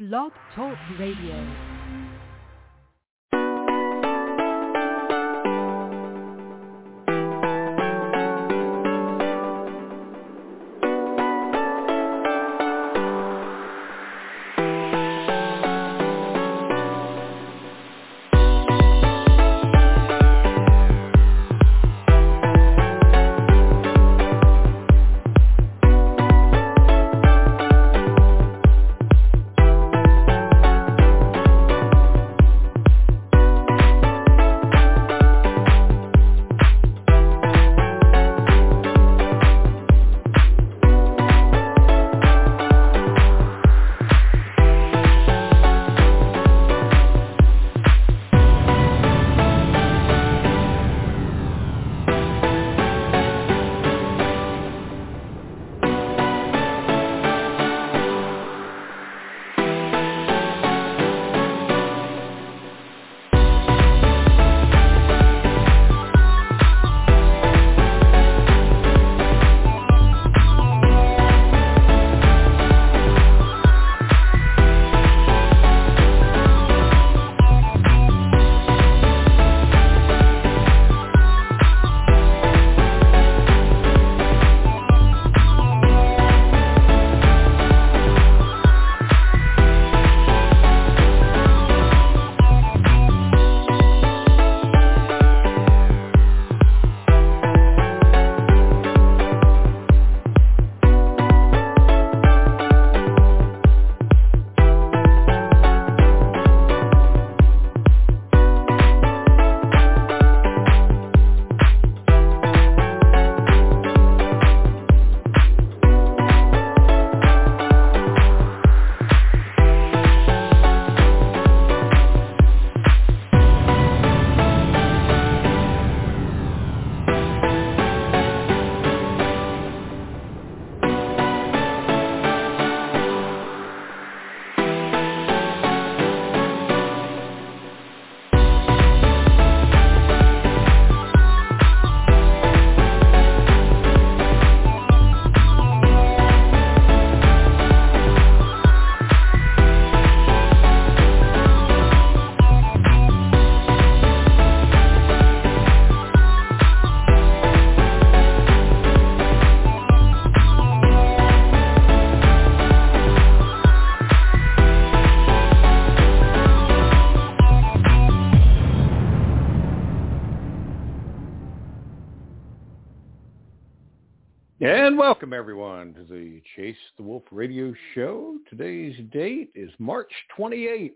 Blog Talk Radio. And welcome, everyone, to the Chase the Wolf radio show. Today's date is March 28th,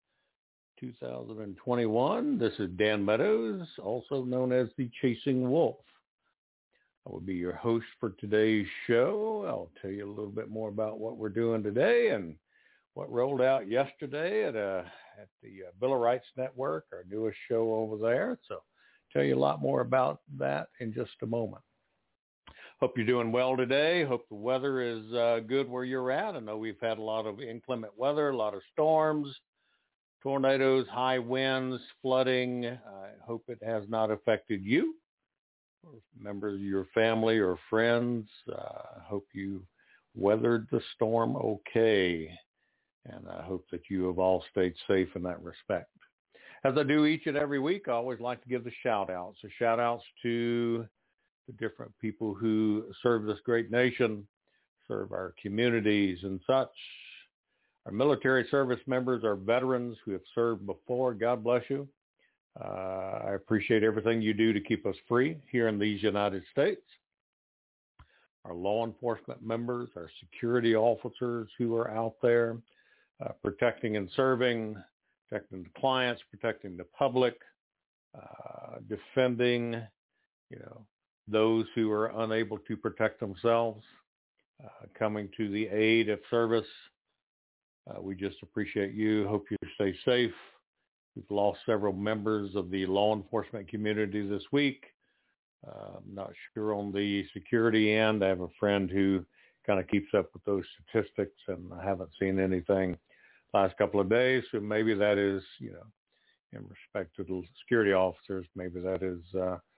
2021. This is Dan Meadows, also known as the Chasing Wolf. I will be your host for today's show. I'll tell you a little bit more about what we're doing today and what rolled out yesterday at the Bill of Rights Network, our newest show over there. So I'll tell you a lot more about that in just a moment. Hope you're doing well today. Hope the weather is good where you're at. I know we've had a lot of inclement weather, a lot of storms, tornadoes, high winds, flooding. I hope it has not affected you or members of your family or friends. I hope you weathered the storm okay, and I hope that you have all stayed safe in that respect. As I do each and every week, I always like to give the shout-outs. So shout-outs to the different people who serve this great nation, serve our communities and such. Our military service members, our veterans who have served before, God bless you. I appreciate everything you do to keep us free here in these United States. Our law enforcement members, our security officers who are out there protecting and serving, protecting the clients, protecting the public, defending, those who are unable to protect themselves, coming to the aid of service. We just appreciate you. Hope you stay safe. We've lost several members of the law enforcement community this week. I'm not sure on the security end. I have a friend who kind of keeps up with those statistics, and I haven't seen anything last couple of days. So maybe that is, in respect to the security officers, maybe that is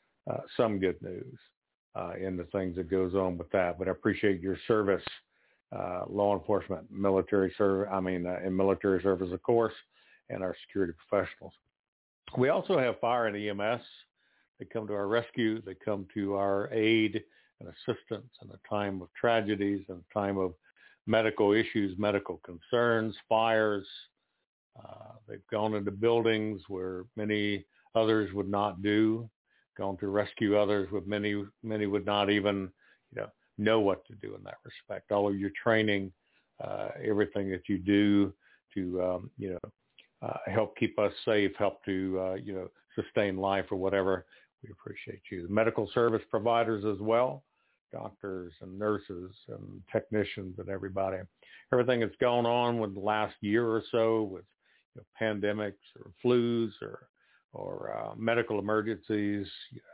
some good news in the things that goes on with that. But I appreciate your service law enforcement, military service, in military service, of course, and our security professionals. We also have fire and EMS. They come to our rescue. They come to our aid and assistance in a time of tragedies and a time of medical issues, medical concerns, fires. They've gone into buildings where many others would not do, gone to rescue others with many would not even, know what to do in that respect. All of your training, everything that you do to, help keep us safe, help to, sustain life or whatever. We appreciate you. The medical service providers as well, doctors and nurses and technicians and everybody. Everything that's gone on with the last year or so with pandemics or flus or medical emergencies,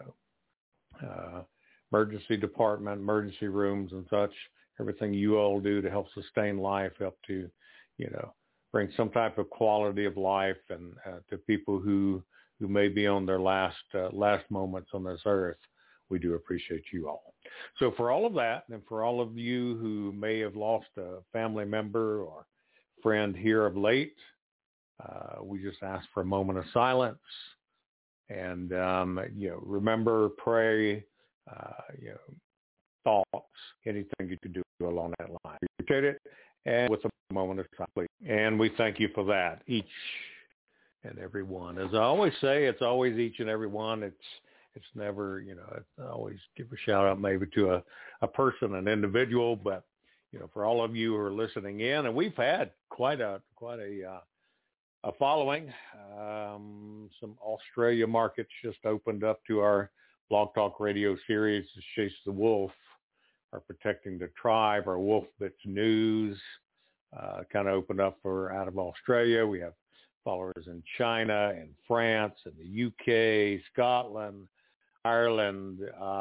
emergency department, emergency rooms and such, everything you all do to help sustain life, help to, bring some type of quality of life and to people who may be on their last moments on this earth. We do appreciate you all. So for all of that, and for all of you who may have lost a family member or friend here of late, we just ask for a moment of silence and, remember, pray, thoughts, anything you could do along that line. We appreciate it. And with a moment of silence. And we thank you for that, each and every one. As I always say, it's always each and every one. It's never, I always give a shout out maybe to a person, an individual, but, for all of you who are listening in, and we've had quite a following. Some Australia markets just opened up to our Blog Talk Radio series, Chase the Wolf, our Protecting the Tribe, our Wolf Bits News, kind of opened up for out of Australia. We have followers in China and France and the UK, Scotland, Ireland.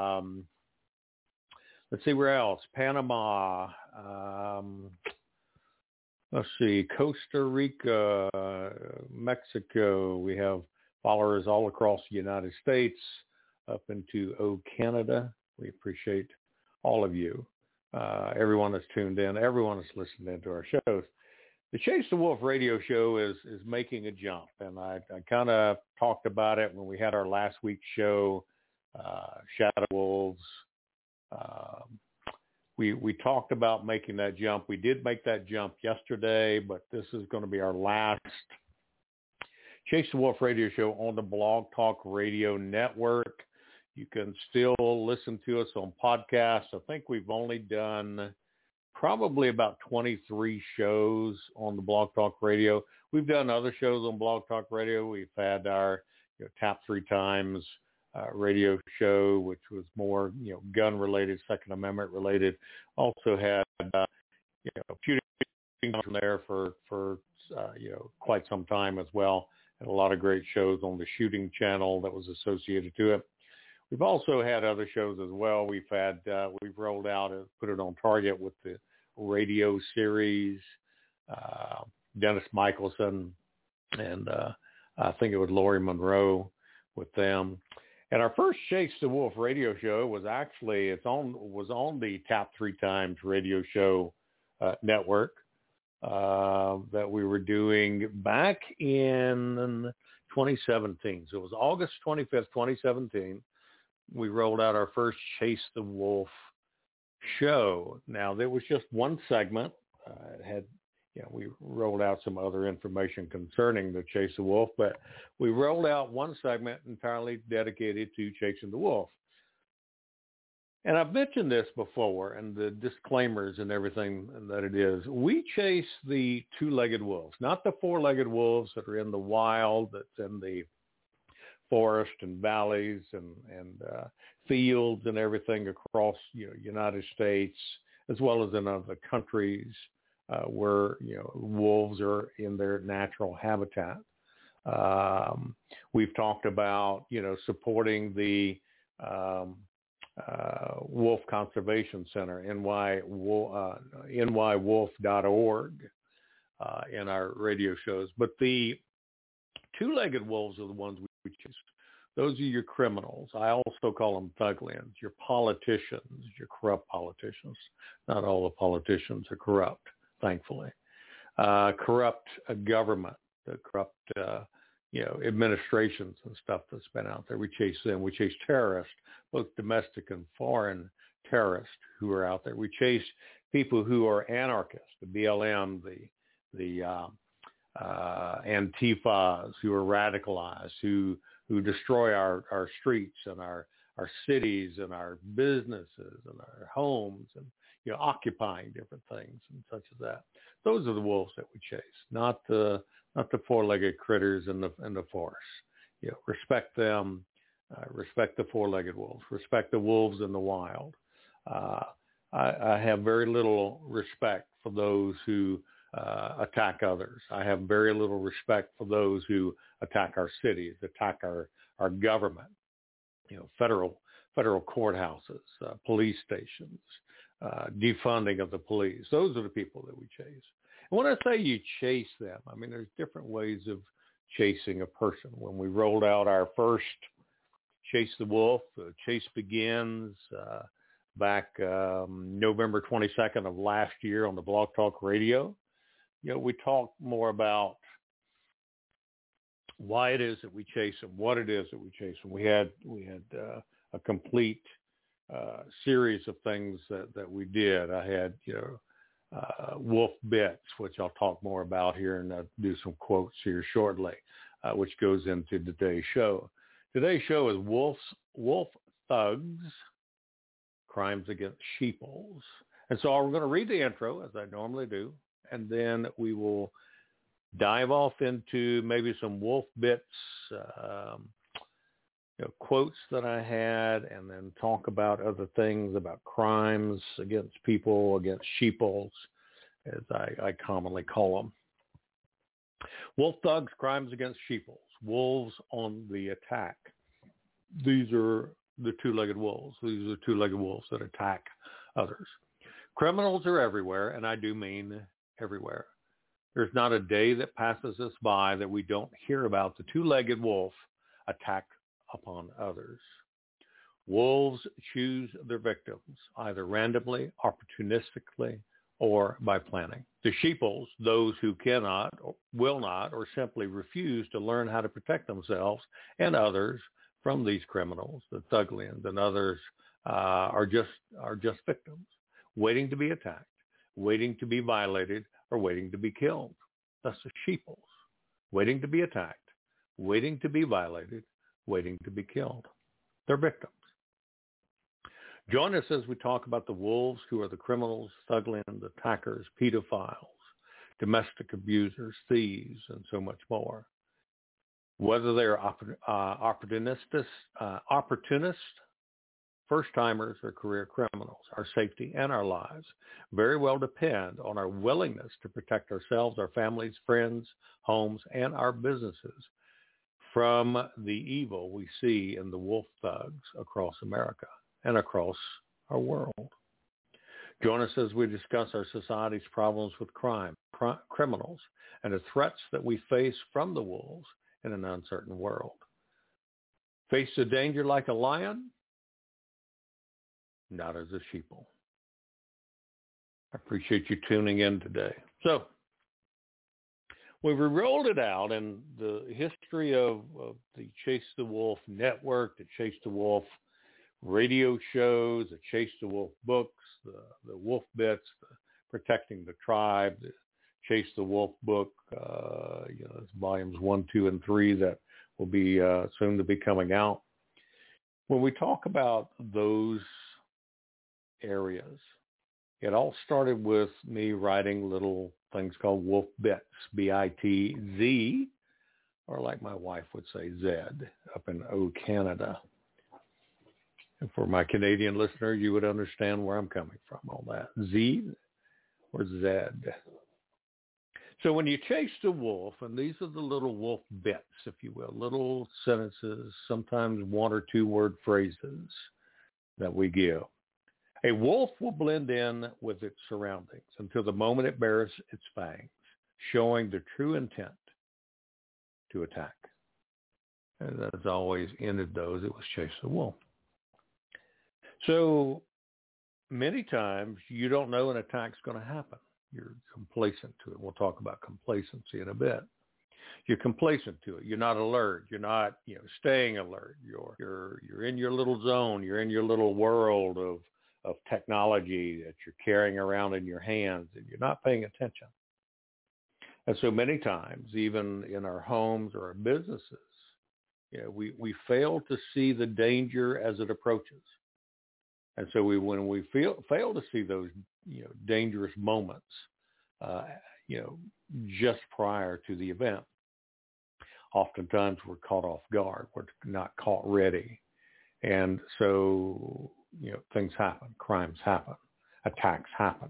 Let's see where else. Panama. Let's see, Costa Rica, Mexico. We have followers all across the United States, up into Canada. We appreciate all of you, everyone that's tuned in, everyone that's listened in to our shows. The Chase the Wolf radio show is making a jump, and I kind of talked about it when we had our last week's show, Shadow Wolves. We talked about making that jump. We did make that jump yesterday, but this is going to be our last Chase the Wolf radio show on the Blog Talk Radio Network. You can still listen to us on podcasts. I think we've only done probably about 23 shows on the Blog Talk Radio. We've done other shows on Blog Talk Radio. We've had our Tap 3 Times radio show, which was more gun related, Second Amendment related. Also had shooting from there for quite some time as well, and a lot of great shows on the Shooting Channel that was associated to it. We've also had other shows as well. We've rolled out and put it on target with the radio series, Dennis Michelson, and I think it was Lori Monroe with them. And our first Chase the Wolf radio show was actually was on the Tap 3 Times radio show network that we were doing back in 2017. So it was August 25th, 2017. We rolled out our first Chase the Wolf show. Now, there was just one segment. It had, we rolled out some other information concerning the Chase the Wolf, but we rolled out one segment entirely dedicated to chasing the wolf. And I've mentioned this before, and the disclaimers and everything that it is. We chase the two-legged wolves, not the four-legged wolves that are in the wild, that's in the forest and valleys and fields and everything across United States, as well as in other countries where wolves are in their natural habitat. We've talked about supporting the Wolf Conservation Center, nywolf.org, in our radio shows. But the two-legged wolves are the ones we chase. Those are your criminals. I also call them thuglians, your politicians, your corrupt politicians. Not all the politicians are corrupt, thankfully. Corrupt government, the corrupt, administrations and stuff that's been out there. We chase them. We chase terrorists, both domestic and foreign terrorists who are out there. We chase people who are anarchists, the BLM, the Antifas, who are radicalized, who destroy our streets and our cities and our businesses and our homes and occupying different things and such as that. Those are the wolves that we chase, not the four-legged critters in the forest. Respect them. Respect the four-legged wolves. Respect the wolves in the wild. I have very little respect for those who attack others. I have very little respect for those who attack our cities, attack our government, federal courthouses, police stations, defunding of the police. Those are the people that we chase. And when I say you chase them, I mean, there's different ways of chasing a person. When we rolled out our first Chase the Wolf, Chase Begins, back November 22nd of last year on the Blog Talk Radio, we talked more about why it is that we chase them, what it is that we chase them. We had a complete series of things that we did. I had, wolf bits, which I'll talk more about here, and I'll do some quotes here shortly, which goes into today's show. Today's show is Wolf Thugs, Crimes Against Sheeples. And so we're going to read the intro, as I normally do, and then we will dive off into maybe some wolf bits, quotes that I had, and then talk about other things, about crimes against people, against sheeples, as I commonly call them. Wolf Thugs, Crimes Against Sheeples. Wolves on the attack. These are the two-legged wolves. These are the two-legged wolves that attack others. Criminals are everywhere, and I do mean everywhere. There's not a day that passes us by that we don't hear about the two-legged wolf attack upon others. Wolves choose their victims, either randomly, opportunistically, or by planning. The sheeples, those who cannot, or will not, or simply refuse to learn how to protect themselves and others from these criminals, the thuglians and others, are just victims, waiting to be attacked, waiting to be violated, or waiting to be killed. That's the sheeples, waiting to be attacked, waiting to be violated, waiting to be killed. They're victims. Join us as we talk about the wolves, who are the criminals, thuglians, attackers, pedophiles, domestic abusers, thieves, and so much more. Whether they're opportunists, first-timers, or career criminals, our safety and our lives very well depend on our willingness to protect ourselves, our families, friends, homes, and our businesses from the evil we see in the wolf thugs across America and across our world. Join us as we discuss our society's problems with crime, criminals, and the threats that we face from the wolves in an uncertain world. Face the danger like a lion, not as a sheeple. I appreciate you tuning in today. So, we rolled it out, and the history of the Chase the Wolf network, the Chase the Wolf radio shows, the Chase the Wolf books, the Wolf Bits, the Protecting the Tribe, the Chase the Wolf book, it's volumes 1, 2, and 3 that will be soon to be coming out. When we talk about those areas, it all started with me writing little things called Wolf Bits, B-I-T-Z, or like my wife would say, Z, up in Canada. And for my Canadian listener, you would understand where I'm coming from, all that. Z or Z. So when you chase the wolf, and these are the little wolf bits, if you will, little sentences, sometimes 1 or 2 word phrases that we give. A wolf will blend in with its surroundings until the moment it bares its fangs, showing the true intent to attack. And that's always ended those. It was chase the wolf. So many times you don't know an attack's going to happen. You're complacent to it. We'll talk about complacency in a bit. You're complacent to it. You're not alert. You're not, staying alert. You're in your little zone. You're in your little world of technology that you're carrying around in your hands, and you're not paying attention. And so many times, even in our homes or our businesses, we fail to see the danger as it approaches. And so when we fail to see those, dangerous moments, just prior to the event, oftentimes we're caught off guard. We're not caught ready. And so, things happen, crimes happen, attacks happen.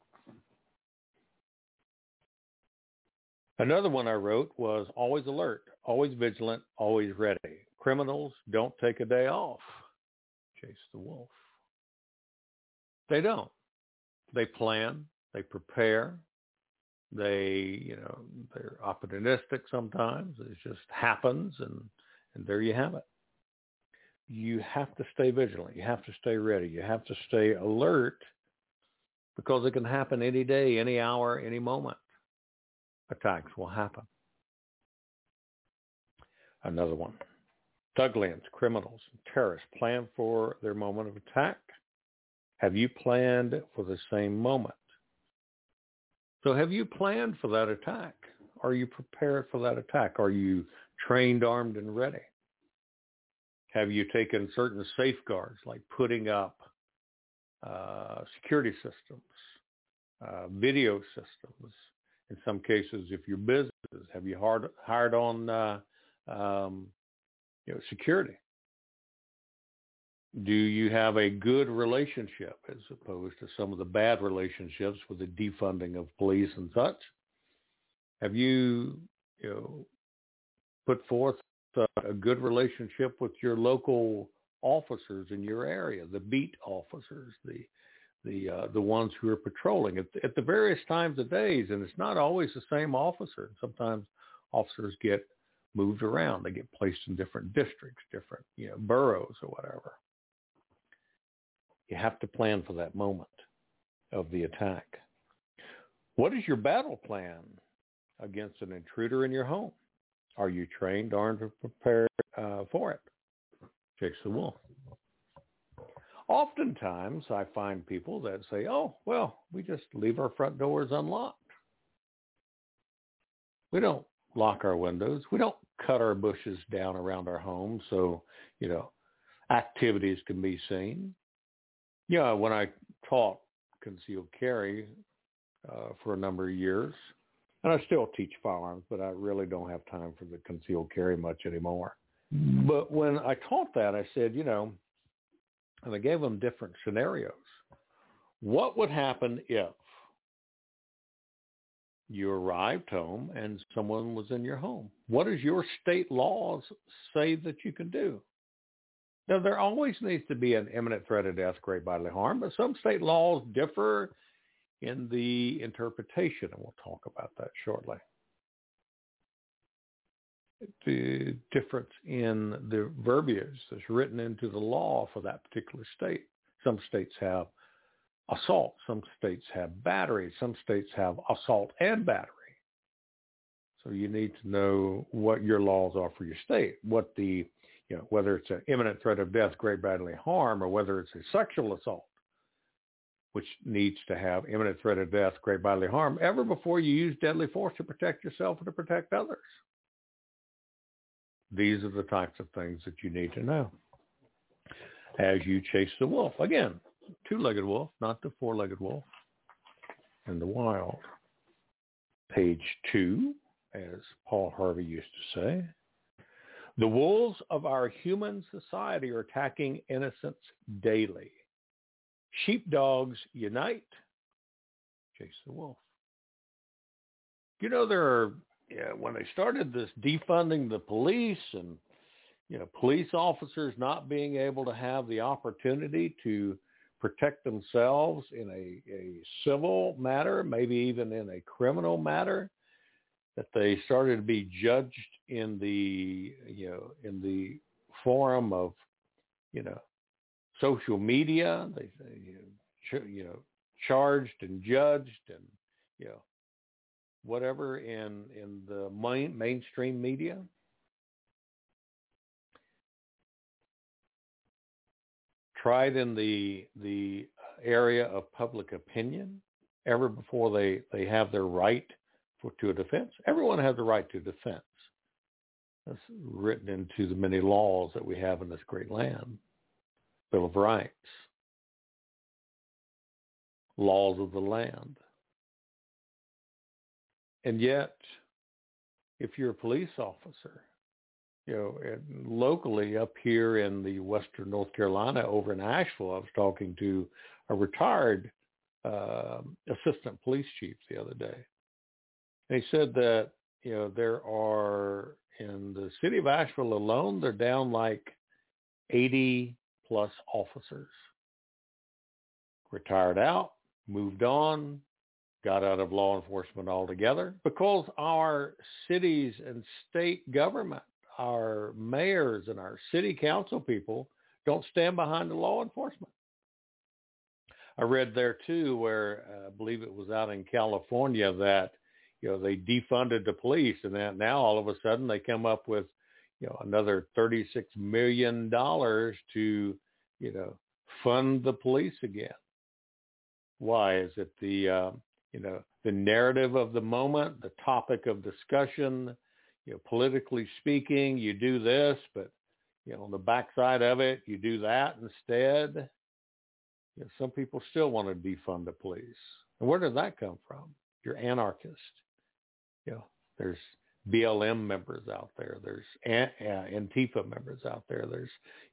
Another one I wrote was always alert, always vigilant, always ready. Criminals don't take a day off. Chase the wolf. They don't. They plan, they prepare, they're opportunistic sometimes. It just happens, and there you have it. You have to stay vigilant. You have to stay ready. You have to stay alert, because it can happen any day, any hour, any moment. Attacks will happen. Another one. Thuglians, criminals, and terrorists plan for their moment of attack. Have you planned for the same moment? So have you planned for that attack? Are you prepared for that attack? Are you trained, armed, and ready? Have you taken certain safeguards, like putting up security systems, video systems? In some cases, if you're businesses, have you hired on security? Do you have a good relationship as opposed to some of the bad relationships with the defunding of police and such? Have you, put forth a good relationship with your local officers in your area, the beat officers, the ones who are patrolling at the various times of days? And it's not always the same officer. Sometimes officers get moved around. They get placed in different districts, different, boroughs or whatever. You have to plan for that moment of the attack. What is your battle plan against an intruder in your home? Are you trained, armed, and prepared for it? Chase the wolf. Oftentimes, I find people that say, oh, well, we just leave our front doors unlocked. We don't lock our windows. We don't cut our bushes down around our homes so, activities can be seen. When I taught concealed carry for a number of years, and I still teach firearms, but I really don't have time for the concealed carry much anymore. But when I taught that, I said, and I gave them different scenarios. What would happen if you arrived home and someone was in your home? What does your state laws say that you can do? Now, there always needs to be an imminent threat of death, great bodily harm, but some state laws differ in the interpretation, and we'll talk about that shortly. The difference in the verbiage that's written into the law for that particular state. Some states have assault. Some states have battery. Some states have assault and battery. So you need to know what your laws are for your state, what the whether it's an imminent threat of death, great bodily harm, or whether it's a sexual assault, which needs to have imminent threat of death, great bodily harm, ever before you use deadly force to protect yourself or to protect others. These are the types of things that you need to know as you chase the wolf. Again, two-legged wolf, not the four-legged wolf in the wild. Page 2, as Paul Harvey used to say. The wolves of our human society are attacking innocents daily. Sheepdogs unite. Chase the wolf. There are, when they started this defunding the police and, police officers not being able to have the opportunity to protect themselves in a civil matter, maybe even in a criminal matter, that they started to be judged in the, in the forum of, social media. They charged and judged and, whatever in the mainstream media. Tried in the area of public opinion ever before they have their right to a defense. Everyone has the right to defense. That's written into the many laws that we have in this great land. Bill of Rights. Laws of the land. And yet, if you're a police officer, locally up here in the western North Carolina, over in Asheville, I was talking to a retired assistant police chief the other day. And he said that, there are, in the city of Asheville alone, they're down like 80 plus officers. Retired out, moved on, got out of law enforcement altogether, because our cities and state government, our mayors and our city council people don't stand behind the law enforcement. I read there too, where I believe it was out in California, that they defunded the police, and that now all of a sudden they come up with another $36 million to fund the police again. Why? Is it the the narrative of the moment, the topic of discussion? Politically speaking, you do this, but on the backside of it, you do that instead. Some people still want to defund the police. And where did that come from? You're anarchist. There's BLM members out there. There's Antifa members out there. There's,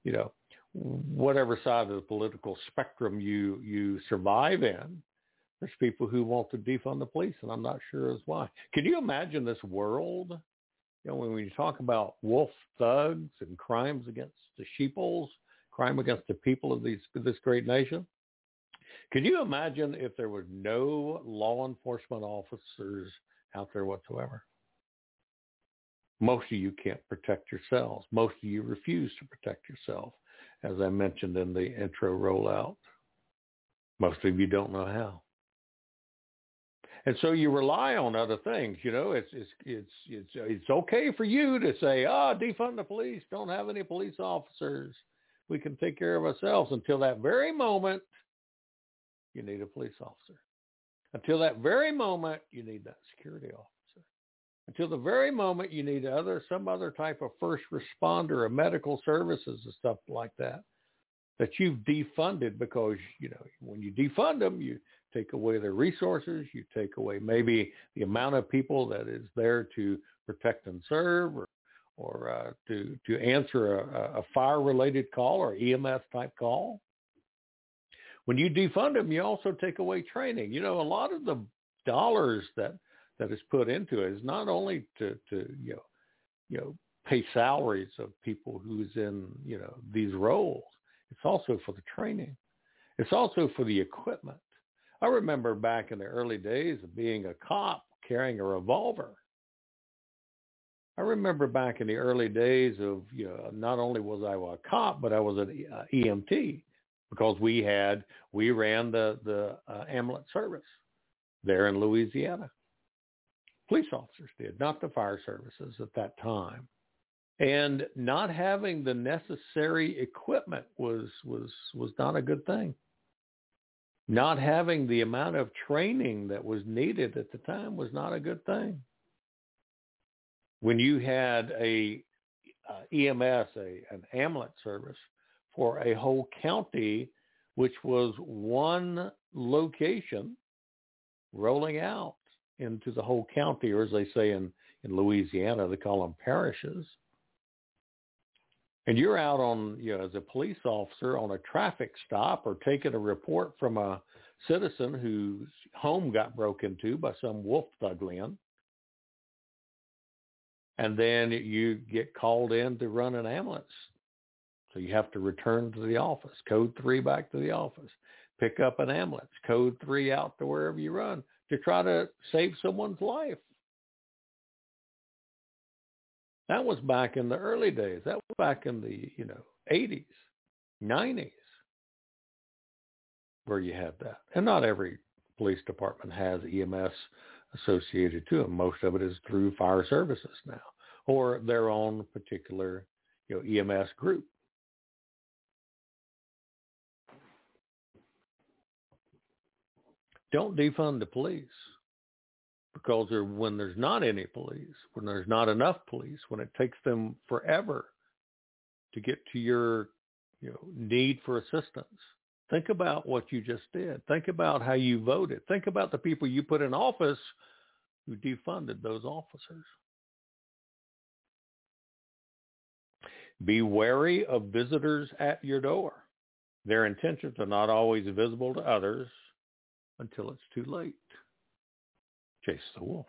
whatever side of the political spectrum you survive in, there's people who want to defund the police, and I'm not sure as why. Can you imagine this world? When you talk about wolf thugs and crimes against the sheeples, crime against the people of this great nation, can you imagine if there were no law enforcement officers out there whatsoever? Most of you can't protect yourselves. Most of you refuse to protect yourself, as I mentioned in the intro rollout. Most of you don't know how. And so you rely on other things. It's okay for you to say, defund the police, don't have any police officers, we can take care of ourselves. Until that very moment, you need a police officer. Until that very moment, you need that security officer. Until the very moment, you need some other type of first responder or medical services and stuff like that you've defunded, because, when you defund them, you take away their resources, you take away maybe the amount of people that is there to protect and serve, or to answer a fire-related call or EMS type call. When you defund them, you also take away training. A lot of the dollars that is put into it is not only to pay salaries of people who's in, these roles. It's also for the training. It's also for the equipment. I remember back in the early days of being a cop carrying a revolver. I remember back in the early days of, not only was I a cop, but I was an EMT, because we ran the ambulance service there in Louisiana. Police officers did, not the fire services at that time. And not having the necessary equipment was not a good thing. Not having the amount of training that was needed at the time was not a good thing. When you had a EMS, an ambulance service for a whole county, which was one location rolling out into the whole county, or as they say in Louisiana, they call them parishes. And you're out on, as a police officer on a traffic stop, or taking a report from a citizen whose home got broken into by some wolf thugland. And then you get called in to run an ambulance. So you have to return to the office, code 3 back to the office, pick up an ambulance, code 3 out to wherever you run to try to save someone's life. That was back in the early days. That was back in the, 80s, 90s, where you had that. And not every police department has EMS associated to them. Most of it is through fire services now, or their own particular, EMS group. Don't defund the police, because when there's not any police, when there's not enough police, when it takes them forever to get to your need for assistance. Think about what you just did. Think about how you voted. Think about the people you put in office who defunded those officers. Be wary of visitors at your door. Their intentions are not always visible to others until it's too late. Chase the Wolf.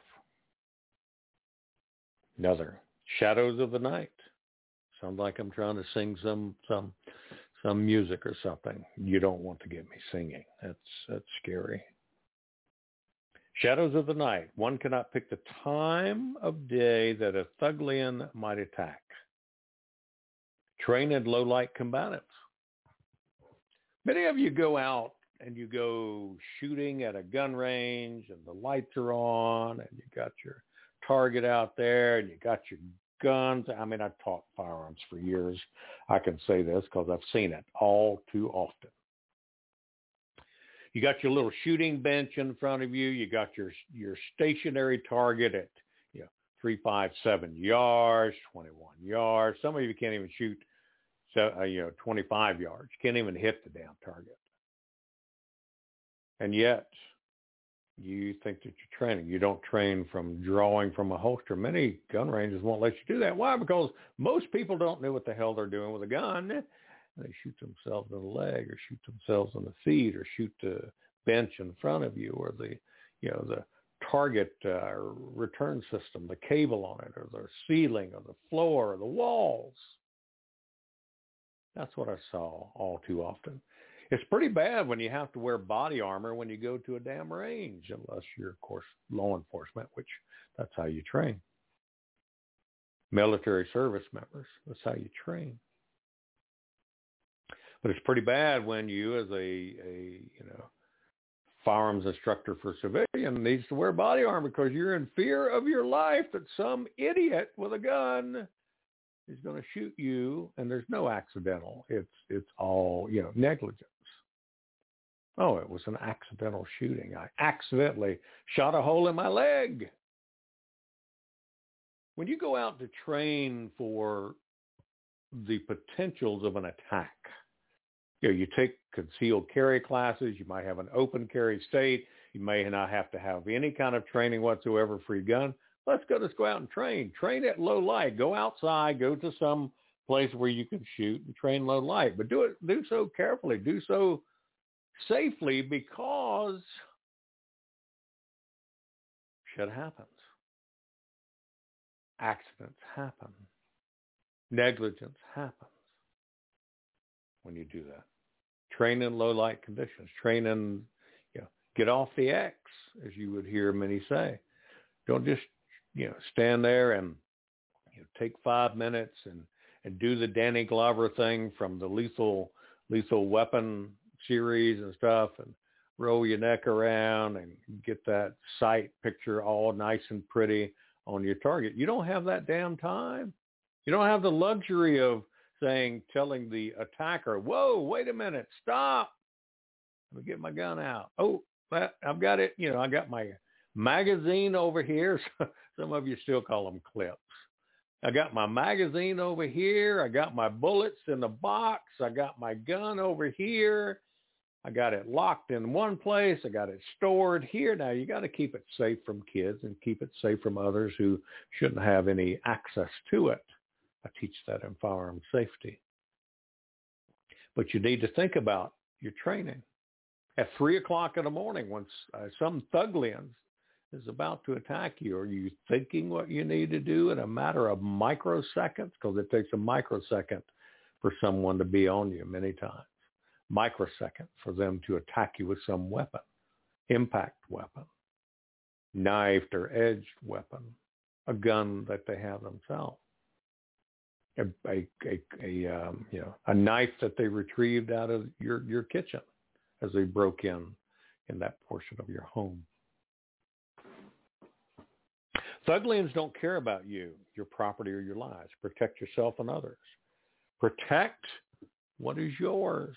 Another, Shadows of the Night. Sounds like I'm trying to sing some music or something. You don't want to get me singing. That's scary. Shadows of the Night. One cannot pick the time of day that a Thuglian might attack. Trained low-light combatants. Many of you go out and you go shooting at a gun range and the lights are on and you got your target out there and you got your guns. I mean, I've taught firearms for years. I can say this because I've seen it all too often. You got your little shooting bench in front of you. You got your stationary target at 3, 5, 7 yards, 21 yards. Some of you can't even shoot 25 yards. You can't even hit the damn target. And yet, you think that you're training. You don't train from drawing from a holster. Many gun ranges won't let you do that. Why? Because most people don't know what the hell they're doing with a gun. They shoot themselves in the leg or shoot themselves in the feet or shoot the bench in front of you or the target return system, the cable on it or the ceiling or the floor or the walls. That's what I saw all too often. It's pretty bad when you have to wear body armor when you go to a damn range, unless you're, of course, law enforcement, which that's how you train. Military service members, that's how you train. But it's pretty bad when you, as a firearms instructor for civilian, needs to wear body armor because you're in fear of your life that some idiot with a gun is going to shoot you, and there's no accidental. It's all, negligence. Oh, it was an accidental shooting. I accidentally shot a hole in my leg. When you go out to train for the potentials of an attack, you take concealed carry classes. You might have an open carry state. You may not have to have any kind of training whatsoever for your gun. Let's go out and train. Train at low light. Go outside. Go to some place where you can shoot and train low light. But do so carefully. Do so safely, because shit happens. Accidents happen. Negligence happens when you do that. Train in low light conditions. Train in, get off the X, as you would hear many say. Don't just, stand there and take 5 minutes and do the Danny Glover thing from the Lethal Weapon series and stuff, and roll your neck around and get that sight picture all nice and pretty on your target. You don't have that damn time. You don't have the luxury of telling the attacker, whoa, wait a minute, stop. Let me get my gun out. Oh, I've got it. I got my magazine over here. Some of you still call them clips. I got my magazine over here. I got my bullets in the box. I got my gun over here. I got it locked in one place. I got it stored here. Now, you got to keep it safe from kids and keep it safe from others who shouldn't have any access to it. I teach that in firearm safety. But you need to think about your training. At 3 o'clock in the morning, when some Thuglian is about to attack you, are you thinking what you need to do in a matter of microseconds? Because it takes a microsecond for someone to be on you many times. Microsecond for them to attack you with some weapon, impact weapon, knifed or edged weapon, a gun that they have themselves. a knife that they retrieved out of your kitchen as they broke in that portion of your home. Thuglians don't care about you, your property, or your lives. Protect yourself and others. Protect what is yours.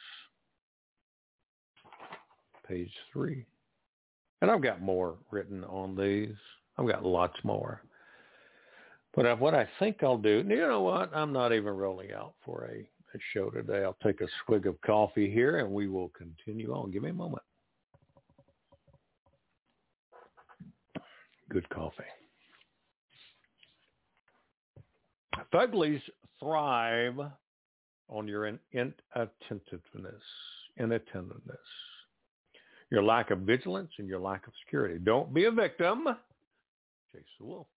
Page 3. And I've got more written on these. I've got lots more. But what I think I'll do, you know what? I'm not even rolling out for a show today. I'll take a swig of coffee here and we will continue on. Give me a moment. Good coffee. Thuglies thrive on your inattentiveness, your lack of vigilance, and your lack of security. Don't be a victim. Chase the wolf.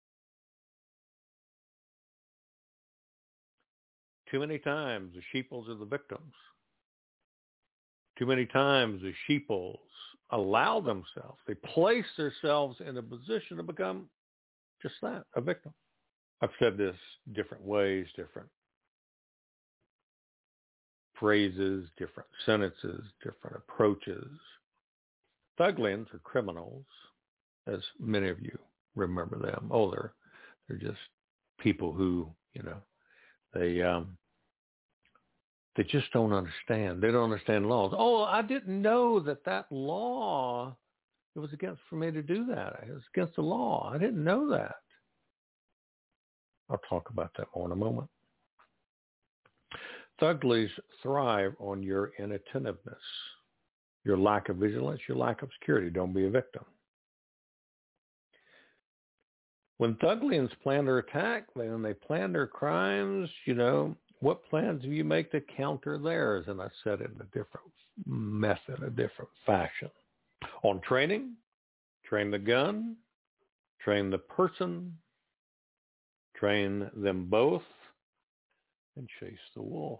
Too many times the sheeples are the victims. Too many times the sheeples allow themselves, they place themselves in a position to become just that, a victim. I've said this different ways, different phrases, different sentences, different approaches. Thuglians are criminals, as many of you remember them. Oh, they're just people who, they just don't understand. They don't understand laws. Oh, I didn't know that law, it was against for me to do that. It was against the law. I didn't know that. I'll talk about that more in a moment. Thuglies thrive on your inattentiveness, your lack of vigilance, your lack of security. Don't be a victim. When Thuglians plan their attack, when they plan their crimes, what plans do you make to counter theirs? And I said it in a different method, a different fashion. On training, train the gun, train the person, train them both, and chase the wolf.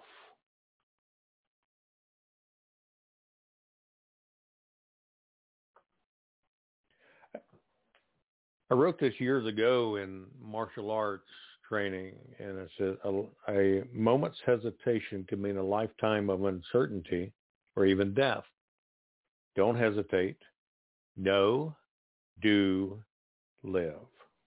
I wrote this years ago in martial arts training, and it said a moment's hesitation could mean a lifetime of uncertainty or even death. Don't hesitate. Know, do, live.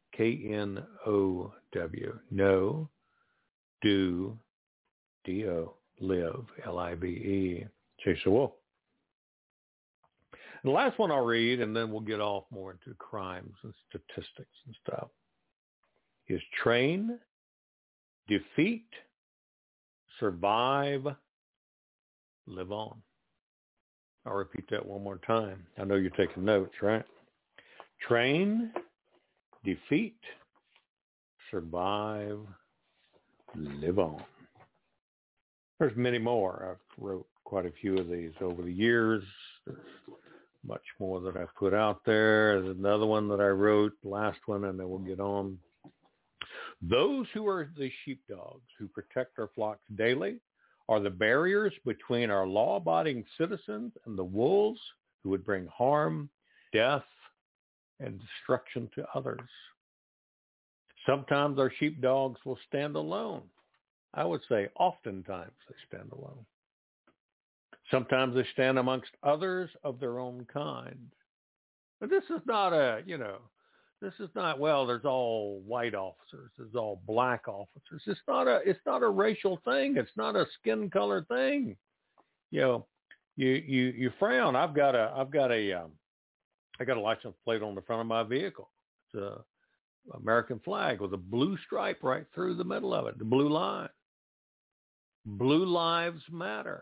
K-N-O-W. Know, do, D-O, live, L-I-V-E. Chase the wolf. And the last one I'll read, and then we'll get off more into crimes and statistics and stuff, is train, defeat, survive, live on. I'll repeat that one more time. I know you're taking notes, right? Train, defeat, survive, live on. There's many more. I've wrote quite a few of these over the years. There's much more that I've put out there. There's another one that I wrote, last one, and then we'll get on. Those who are the sheepdogs who protect our flocks daily are the barriers between our law-abiding citizens and the wolves who would bring harm, death, and destruction to others. Sometimes our sheepdogs will stand alone. I would say oftentimes they stand alone. Sometimes they stand amongst others of their own kind. But this is not there's all white officers, there's all black officers. It's not a racial thing. It's not a skin color thing. You frown. I got a license plate on the front of my vehicle. It's a American flag with a blue stripe right through the middle of it, the blue line. Blue lives matter.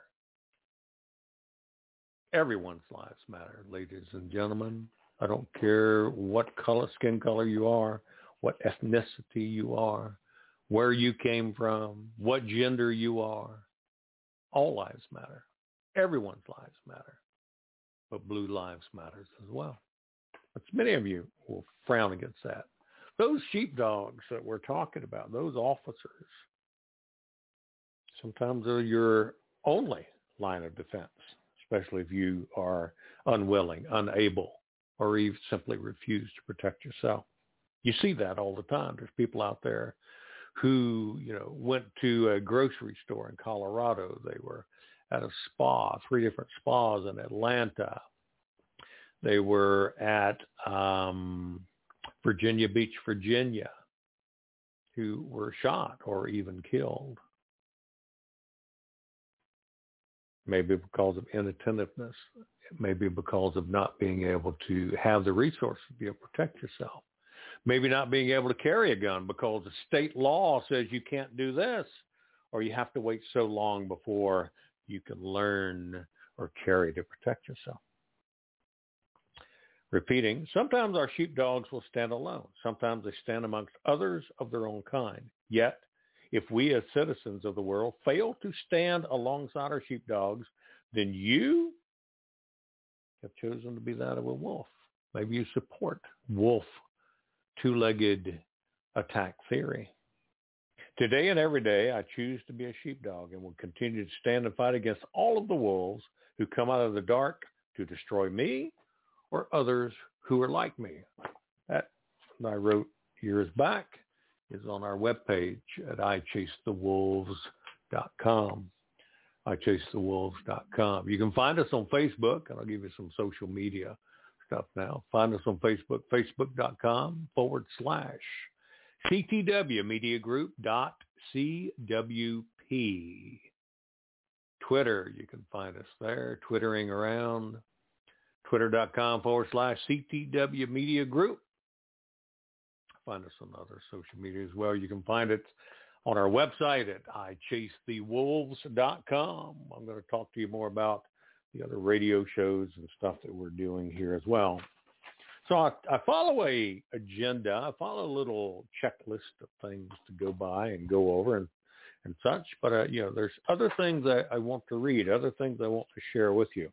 Everyone's lives matter, ladies and gentlemen. I don't care what skin color you are, what ethnicity you are, where you came from, what gender you are. All lives matter. Everyone's lives matter. But blue lives matters as well. But many of you will frown against that. Those sheepdogs that we're talking about, those officers, sometimes they're your only line of defense, especially if you are unwilling, unable, or even simply refuse to protect yourself. You see that all the time. There's people out there who, went to a grocery store in Colorado. They were at a spa, 3 different spas in Atlanta. They were at Virginia Beach, Virginia, who were shot or even killed. Maybe because of inattentiveness. Maybe because of not being able to have the resources to be able to protect yourself. Maybe not being able to carry a gun because the state law says you can't do this, or you have to wait so long before you can learn or carry to protect yourself. Repeating, sometimes our sheepdogs will stand alone. Sometimes they stand amongst others of their own kind. Yet, if we as citizens of the world fail to stand alongside our sheepdogs, then you have chosen to be that of a wolf. Maybe you support wolf, 2-legged attack theory. Today and every day, I choose to be a sheepdog and will continue to stand and fight against all of the wolves who come out of the dark to destroy me or others who are like me. That I wrote years back is on our webpage at ichasethewolves.com. ichasethewolves.com. You can find us on Facebook, and I'll give you some social media stuff now. Find us on Facebook, facebook.com/CTW Media Group .CWP. Twitter, you can find us there, twittering around, twitter.com/CTW Media Group. Find us on other social media as well. You can find it on our website at ichasethewolves.com. I'm going to talk to you more about the other radio shows and stuff that we're doing here as well. So I follow a agenda. I follow a little checklist of things to go by and go over and such. But, there's other things that I want to read, other things I want to share with you.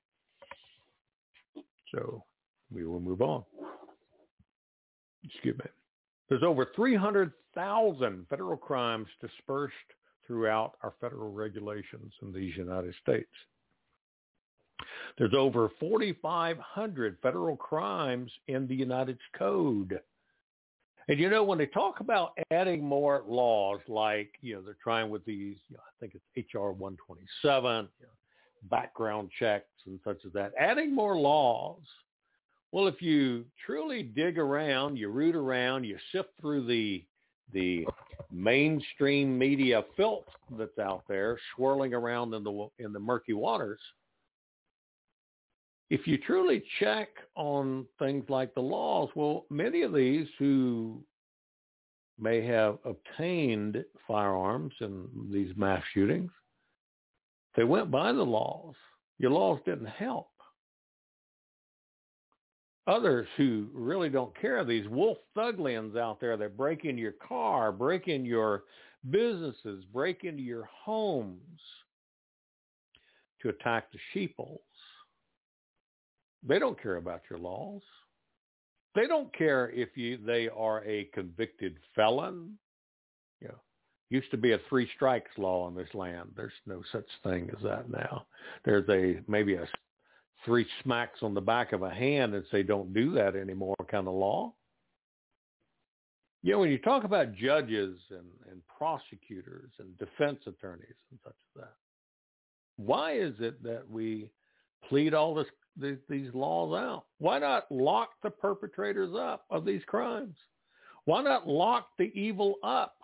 So we will move on. Excuse me. There's over 300,000 federal crimes dispersed throughout our federal regulations in these United States. There's over 4,500 federal crimes in the United Code. And, when they talk about adding more laws, like, they're trying with these, I think it's H.R. 127, background checks and such as that, adding more laws. Well, if you truly dig around, you root around, you sift through the mainstream media filth that's out there swirling around in the murky waters, if you truly check on things like the laws, well, many of these who may have obtained firearms in these mass shootings, they went by the laws. Your laws didn't help. Others who really don't care, these wolf thuglians out there that break into your car, break into your businesses, break into your homes to attack the sheeples. They don't care about your laws. They don't care if they are a convicted felon. Used to be a 3 strikes law in this land. There's no such thing as that now. There's maybe a 3 smacks on the back of a hand and say don't do that anymore kind of law. When you talk about judges and prosecutors and defense attorneys and such as that, why is it that we plead all these laws out? Why not lock the perpetrators up of these crimes? Why not lock the evil up?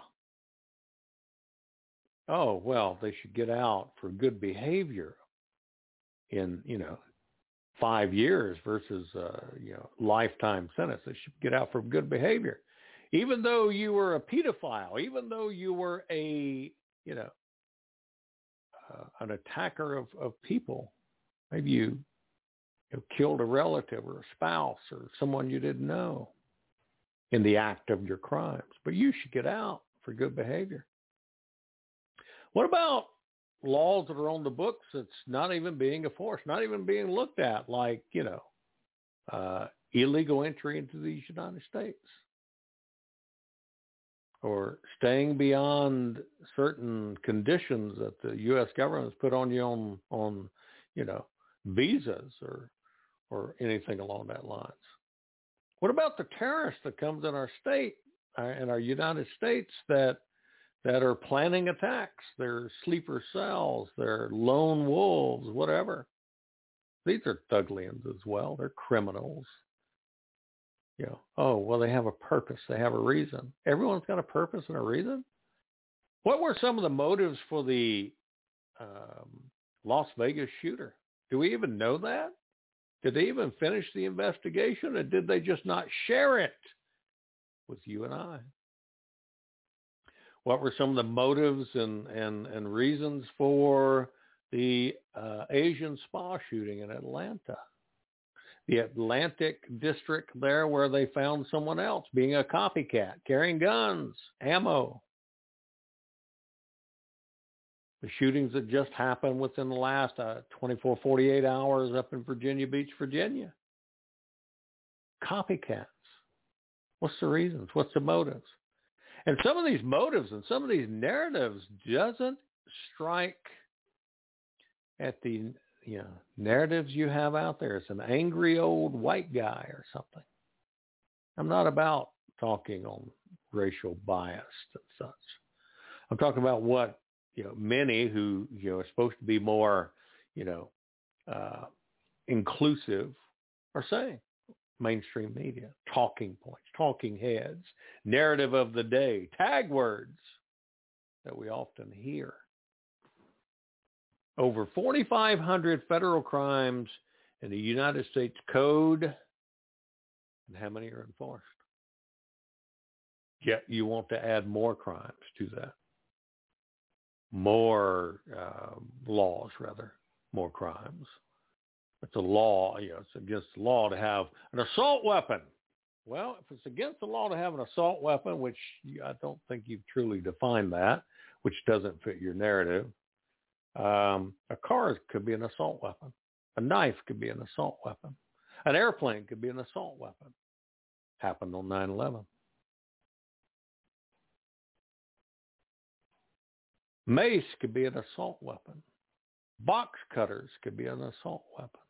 Oh, well, they should get out for good behavior in, 5 years versus, lifetime sentence. They should get out for good behavior. Even though you were a pedophile, even though you were an attacker of people, maybe you killed a relative or a spouse or someone you didn't know in the act of your crimes, but you should get out for good behavior. What about laws that are on the books that's not even being enforced, not even being looked at, like, illegal entry into these United States or staying beyond certain conditions that the U.S. government has put on you on visas or anything along that lines? What about the terrorist that comes in our state, in our United States, that that are planning attacks. They're sleeper cells. They're lone wolves, whatever. These are thuglians as well. They're criminals. You know, oh, well, they have a purpose. They have a reason. Everyone's got a purpose and a reason. What were some of the motives for the Las Vegas shooter? Do we even know that? Did they even finish the investigation, or did they just not share it with you and I? What were some of the motives and reasons for the Asian spa shooting in Atlanta? The Atlantic district there where they found someone else being a copycat, carrying guns, ammo. The shootings that just happened within the last 24, 48 hours up in Virginia Beach, Virginia. Copycats. What's the reasons? What's the motives? And some of these motives and some of these narratives doesn't strike at the narratives you have out there. It's an angry old white guy or something. I'm not about talking on racial bias and such. I'm talking about what many who are supposed to be more inclusive are saying. Mainstream media, talking points, talking heads, narrative of the day, tag words that we often hear. Over 4,500 federal crimes in the United States Code, and how many are enforced? Yet you want to add more crimes to that. More laws, rather, more crimes. It's a law, it's against the law to have an assault weapon. Well, if it's against the law to have an assault weapon, which I don't think you've truly defined that, which doesn't fit your narrative, a car could be an assault weapon. A knife could be an assault weapon. An airplane could be an assault weapon. Happened on 9/11. Mace could be an assault weapon. Box cutters could be an assault weapon.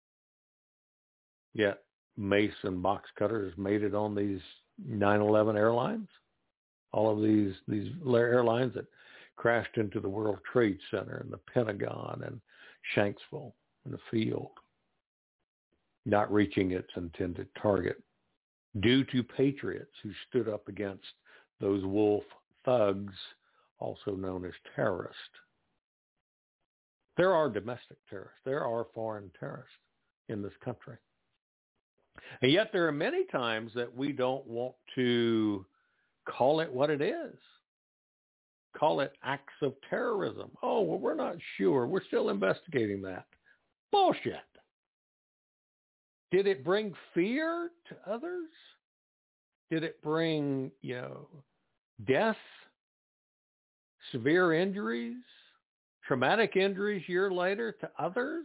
Yet mace and box cutters made it on these 9/11 airlines. All of these airlines that crashed into the World Trade Center and the Pentagon and Shanksville in the field, not reaching its intended target due to patriots who stood up against those wolf thugs, also known as terrorists. There are domestic terrorists. There are foreign terrorists in this country. And yet there are many times that we don't want to call it what it is. Call it acts of terrorism. Oh, well, we're not sure. We're still investigating that. Bullshit. Did it bring fear to others? Did it bring, death, severe injuries, traumatic injuries a year later to others?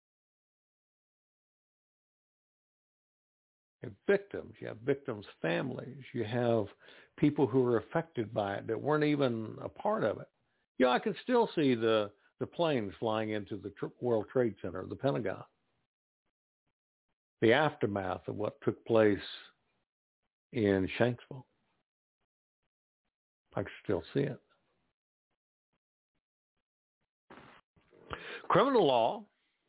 You have victims. You have victims' families. You have people who were affected by it that weren't even a part of it. I can still see the planes flying into the World Trade Center, the Pentagon. The aftermath of what took place in Shanksville. I can still see it. Criminal law,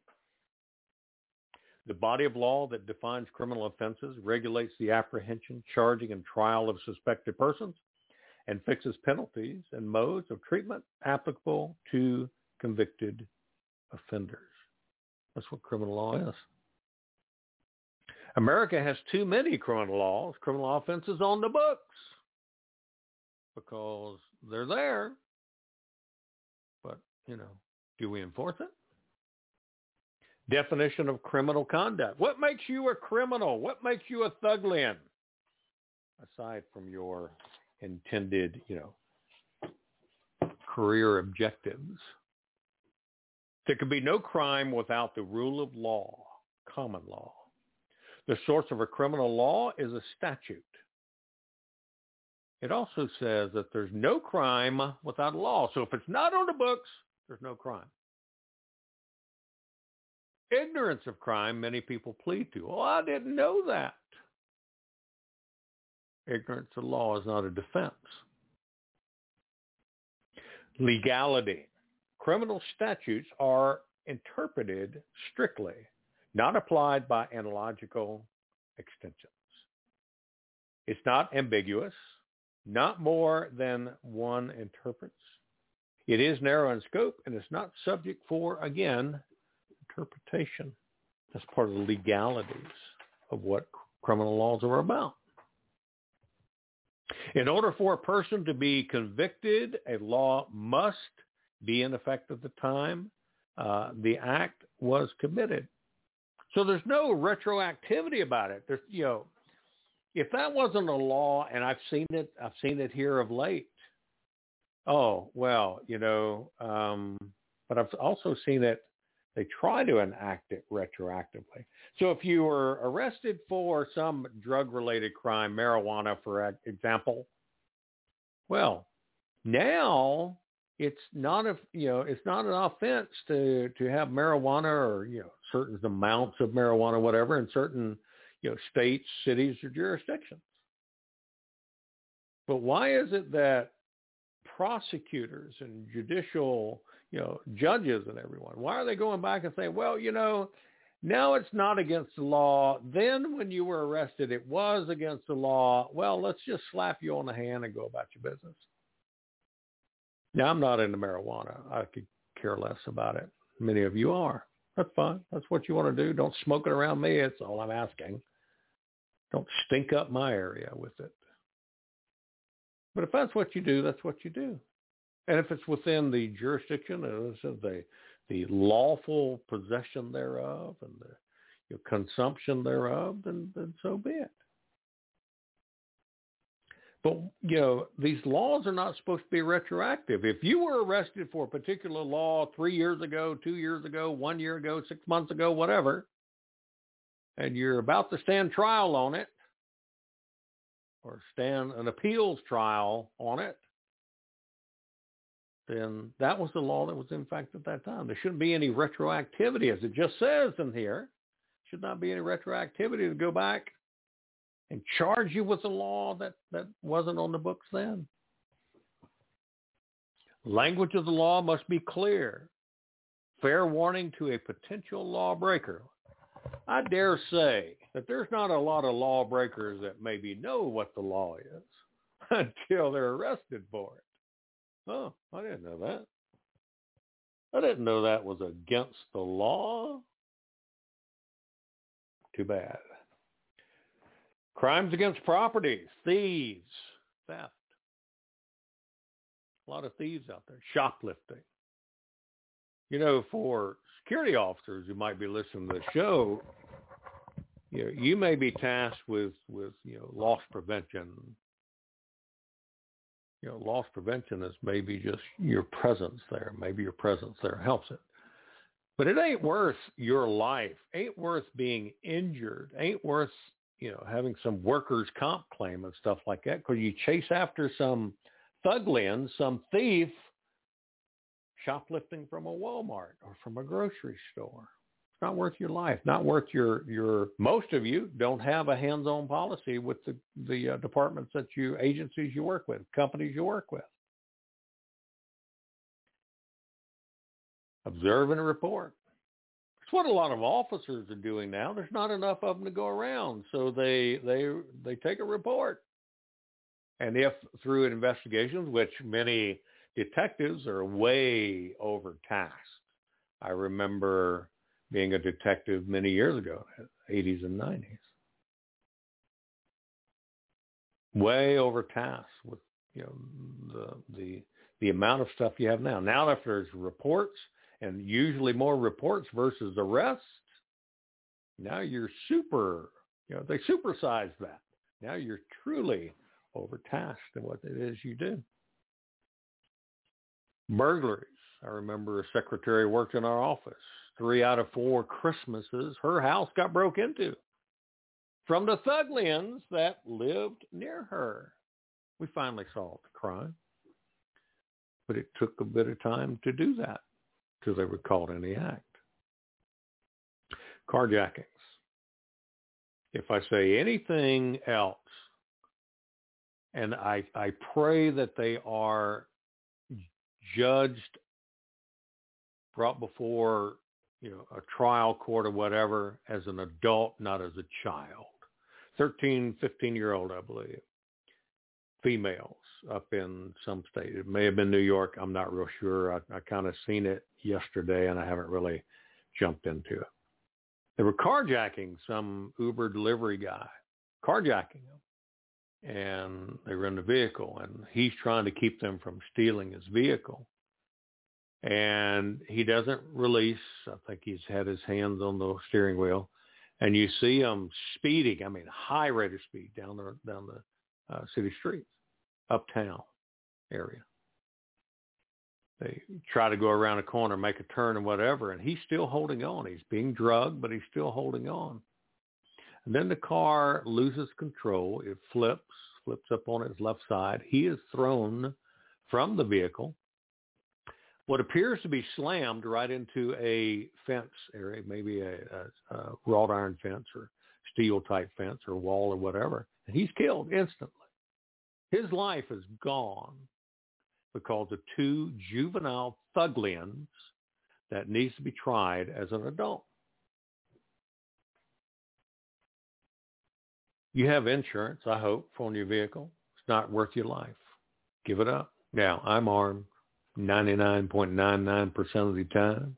the body of law that defines criminal offenses, regulates the apprehension, charging, and trial of suspected persons, and fixes penalties and modes of treatment applicable to convicted offenders. That's what criminal law is. America has too many criminal laws, criminal offenses on the books, because they're there. But, do we enforce it? Definition of criminal conduct. What makes you a criminal? What makes you a thuglian? Aside from your intended, career objectives. There can be no crime without the rule of law, common law. The source of a criminal law is a statute. It also says that there's no crime without law. So if it's not on the books, there's no crime. Ignorance of crime, many people plead to. Oh, I didn't know that. Ignorance of law is not a defense. Legality. Criminal statutes are interpreted strictly, not applied by analogical extensions. It's not ambiguous, not more than one interprets. It is narrow in scope, and it's not subject for, again, interpretation. That's part of the legalities of what criminal laws are about. In order for a person to be convicted, a law must be in effect at the time the act was committed. So there's no retroactivity about it. There's, if that wasn't a law, and I've seen it here of late. Oh, well, but I've also seen it. They try to enact it retroactively. So if you were arrested for some drug-related crime, marijuana, for example, well, now it's not it's not an offense to have marijuana or certain amounts of marijuana, whatever, in certain states, cities, or jurisdictions. But why is it that prosecutors and judicial judges and everyone, why are they going back and saying, well, now it's not against the law. Then when you were arrested, it was against the law. Well, let's just slap you on the hand and go about your business. Now, I'm not into marijuana. I could care less about it. Many of you are. That's fine. That's what you want to do. Don't smoke it around me. That's all I'm asking. Don't stink up my area with it. But if that's what you do, that's what you do. And if it's within the jurisdiction of the lawful possession thereof and the consumption thereof, then so be it. But, these laws are not supposed to be retroactive. If you were arrested for a particular law 3 years ago, 2 years ago, 1 year ago, 6 months ago, whatever, and you're about to stand trial on it or stand an appeals trial on it, then that was the law that was in effect at that time. There shouldn't be any retroactivity, as it just says in here. Should not be any retroactivity to go back and charge you with a law that wasn't on the books then. Language of the law must be clear. Fair warning to a potential lawbreaker. I dare say that there's not a lot of lawbreakers that maybe know what the law is until they're arrested for it. Oh, I didn't know that. I didn't know that was against the law. Too bad. Crimes against property, thieves, theft. A lot of thieves out there. Shoplifting. For security officers who might be listening to the show, you may be tasked with loss prevention. Loss prevention is maybe just your presence there. Maybe your presence there helps it. But it ain't worth your life. Ain't worth being injured. Ain't worth, having some workers' comp claim and stuff like that, because you chase after some thuglin, some thief, shoplifting from a Walmart or from a grocery store. It's not worth your life. Not worth your. Most of you don't have a hands-on policy with the departments agencies you work with, companies you work with. Observe and report. It's what a lot of officers are doing now. There's not enough of them to go around, so they take a report. And if through investigations, which many detectives are way overtasked. I remember being a detective many years ago, 80s and 90s. Way overtasked with the amount of stuff you have now. Now if there's reports, and usually more reports versus arrests, now you're they supersize that. Now you're truly overtasked in what it is you do. Burglaries. I remember a secretary worked in our office. 3 out of 4 Christmases, her house got broke into from the thuglians that lived near her. We finally solved the crime. But it took a bit of time to do that because they were caught in the act. Carjackings. If I say anything else, and I pray that they are judged, brought before, a trial court or whatever as an adult, not as a child. 13, 15-year-old, I believe, females up in some state. It may have been New York. I'm not real sure. I kind of seen it yesterday, and I haven't really jumped into it. They were carjacking some Uber delivery guy, carjacking him. And they were in the vehicle, and he's trying to keep them from stealing his vehicle. And he doesn't release. I think he's had his hands on the steering wheel. And you see him speeding, high rate of speed down the city streets, uptown area. They try to go around a corner, make a turn and whatever, and he's still holding on. He's being drugged, but he's still holding on. And then the car loses control. It flips up on its left side. He is thrown from the vehicle, what appears to be slammed right into a fence area, maybe a wrought iron fence or steel type fence or wall or whatever. And he's killed instantly. His life is gone because of two juvenile thuglians that needs to be tried as an adult. You have insurance, I hope, on your vehicle. It's not worth your life. Give it up. Now, I'm armed 99.99% of the time.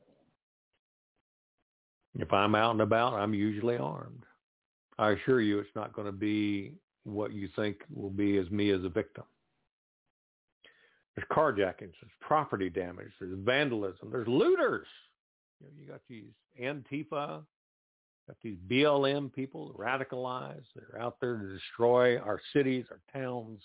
If I'm out and about, I'm usually armed. I assure you it's not going to be what you think will be as me as a victim. There's carjackings, there's property damage, there's vandalism, there's looters. You got these Antifa, got these BLM people radicalized. They're out there to destroy our cities, our towns,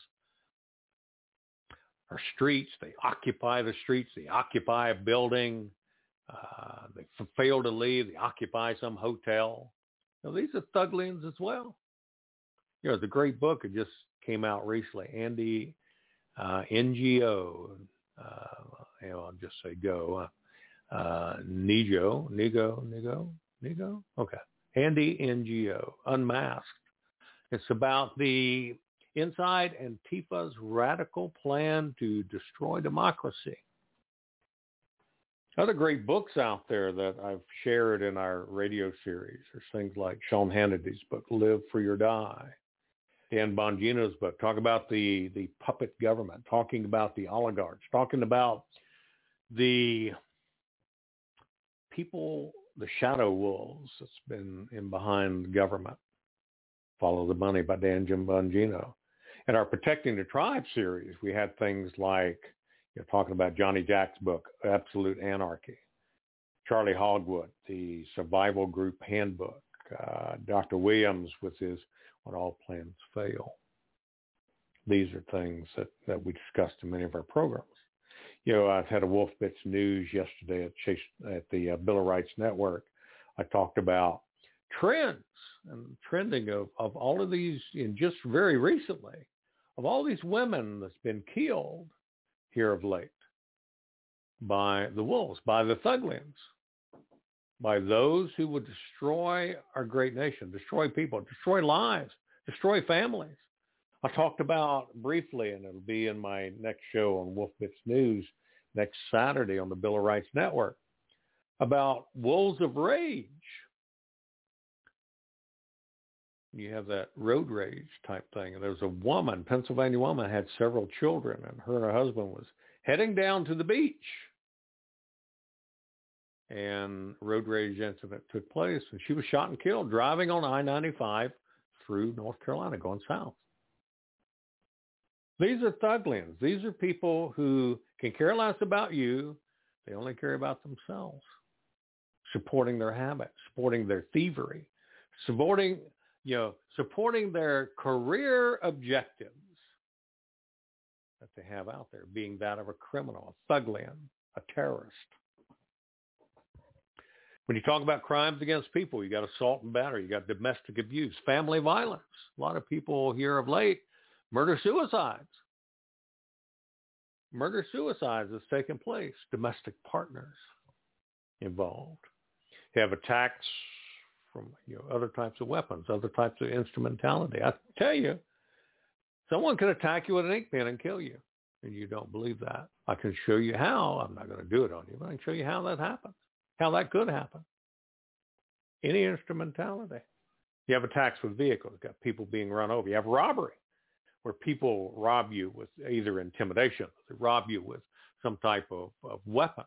our streets. They occupy the streets. They occupy a building. They fail to leave. They occupy some hotel. These are thuglians as well. There's a great book that just came out recently. Andy NGO. I'll just say go. Nigo. Okay. Andy NGO, Unmasked. It's about the inside Antifa's radical plan to destroy democracy. Other great books out there that I've shared in our radio series. There's things like Sean Hannity's book, Live Free or Die. Dan Bongino's book, talk about the puppet government, talking about the oligarchs, talking about the people, the shadow wolves that's been in behind government. Follow the Money by Dan Jim Bongino. In our Protecting the Tribe series, we had things like, talking about Johnny Jack's book, Absolute Anarchy, Charlie Hogwood, the Survival Group Handbook, Dr. Williams with his When All Plans Fail. These are things that we discussed in many of our programs. I've had a Wolf Bits News yesterday at the Bill of Rights Network. I talked about trends and trending of all of these, and just very recently, of all these women that's been killed here of late by the wolves, by the thuglians, by those who would destroy our great nation, destroy people, destroy lives, destroy families. I talked about briefly, and it'll be in my next show on Wolf Bits News next Saturday on the Bill of Rights Network, about wolves of rage. You have that road rage type thing. And there was a woman, Pennsylvania woman, had several children, and her husband was heading down to the beach. And road rage incident took place, and she was shot and killed driving on I-95 through North Carolina, going south. These are thuglians. These are people who can care less about you. They only care about themselves, supporting their habits, supporting their thievery, supporting their career objectives that they have out there, being that of a criminal, a thuglian, a terrorist. When you talk about crimes against people, you got assault and battery, you got domestic abuse, family violence. A lot of people here of late, murder-suicides. Murder-suicides has taken place, domestic partners involved. You have attacks from other types of weapons, other types of instrumentality. I tell you, someone can attack you with an ink pen and kill you. and you don't believe that. I can show you how. I'm not going to do it on you, but I can show you how that happens, how that could happen. Any instrumentality. You have attacks with vehicles. You've got people being run over. You have robbery, where people rob you with either intimidation, they rob you with some type of weapon.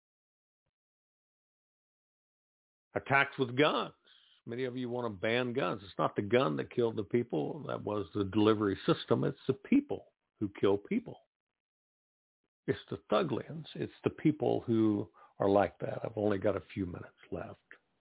Attacks with guns. Many of you want to ban guns. It's not the gun that killed the people. That was the delivery system. It's the people who kill people. It's the thuglians. It's the people who are like that. I've only got a few minutes left.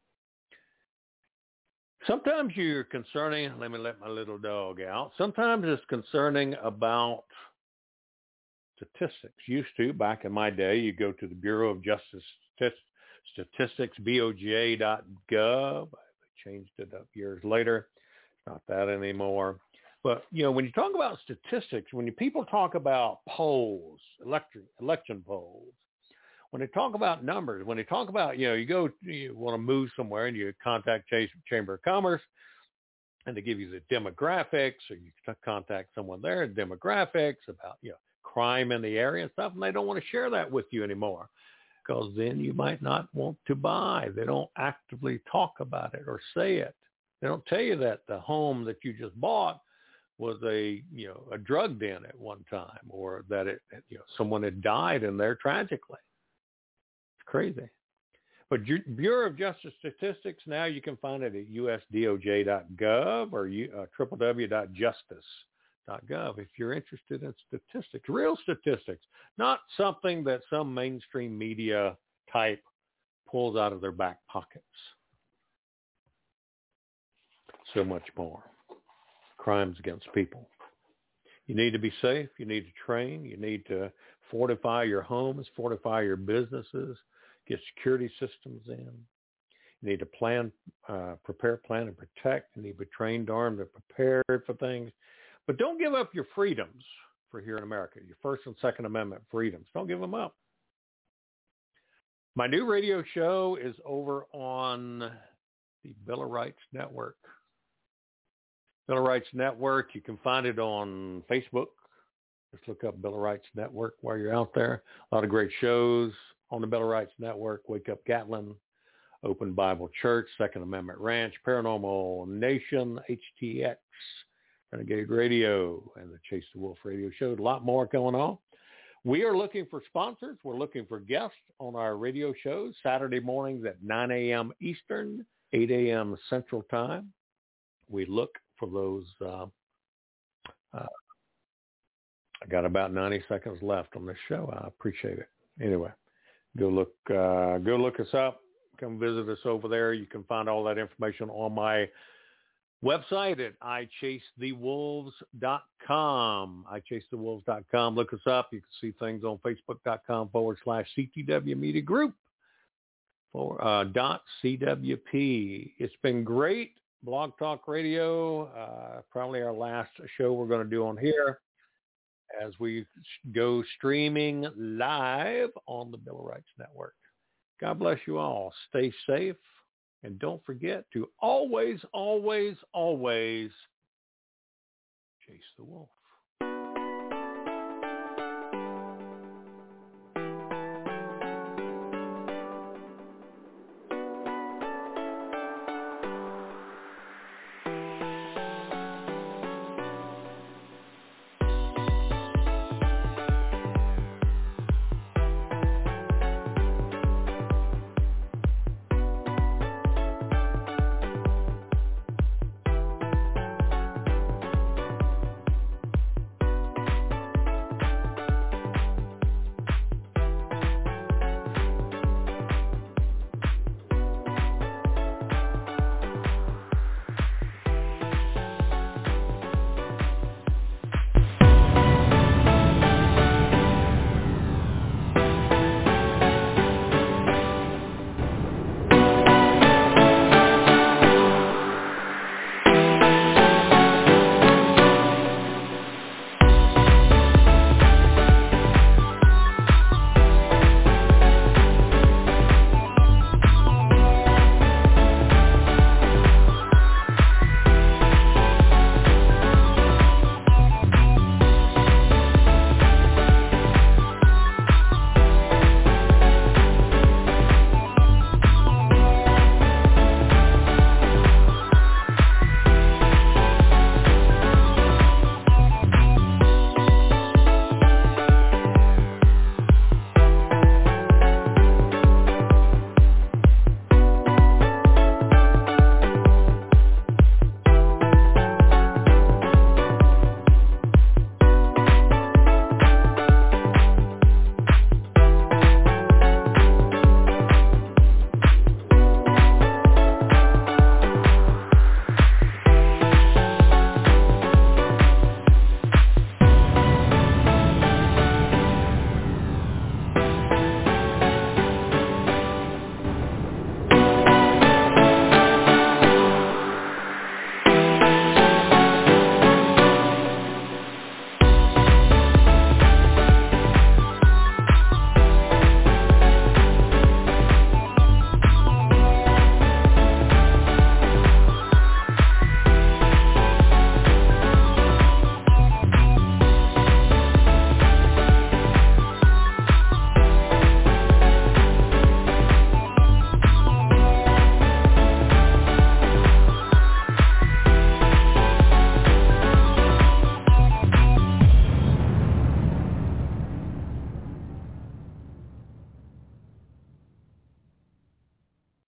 Sometimes you're concerning, let me let my little dog out. Sometimes it's concerning about statistics. Used to, back in my day, you go to the Bureau of Justice Statistics, BOJ.gov. I changed it up years later. It's not that anymore. But, when you talk about statistics, when people talk about polls, election polls, when they talk about numbers, when they talk about, you want to move somewhere and you contact Chamber of Commerce and they give you the demographics, or you contact someone there, demographics about, crime in the area and stuff, and they don't want to share that with you anymore because then you might not want to buy. They don't actively talk about it or say it. They don't tell you that the home that you just bought was a drug den at one time, or that someone had died in there tragically. Crazy. But Bureau of Justice Statistics, now you can find it at usdoj.gov or www.justice.gov if you're interested in statistics, real statistics, not something that some mainstream media type pulls out of their back pockets. So much more. Crimes against people. You need to be safe. You need to train. You need to fortify your homes, fortify your businesses, get security systems in. You need to plan, prepare, plan, and protect. You need to be trained, armed, and prepared for things. But don't give up your freedoms for here in America, your First and Second Amendment freedoms. Don't give them up. My new radio show is over on the Bill of Rights Network. Bill of Rights Network, you can find it on Facebook. Just look up Bill of Rights Network while you're out there. A lot of great shows on the Bill of Rights Network. Wake Up Gatlin, Open Bible Church, Second Amendment Ranch, Paranormal Nation, HTX, Renegade Radio, and the Chase the Wolf Radio Show. A lot more going on. We are looking for sponsors. We're looking for guests on our radio shows, Saturday mornings at 9 a.m. Eastern, 8 a.m. Central Time. We look for those. I got about 90 seconds left on this show. I appreciate it. Anyway, go look us up. Come visit us over there. You can find all that information on my website at ichasethewolves.com. ichasethewolves.com. Look us up. You can see things on facebook.com/CTW Media Group for .CWP. It's been great. Blog Talk Radio, probably our last show we're going to do on here as we go streaming live on the Bill of Rights Network. God bless you all. Stay safe. And don't forget to always, always, always chase the wolf.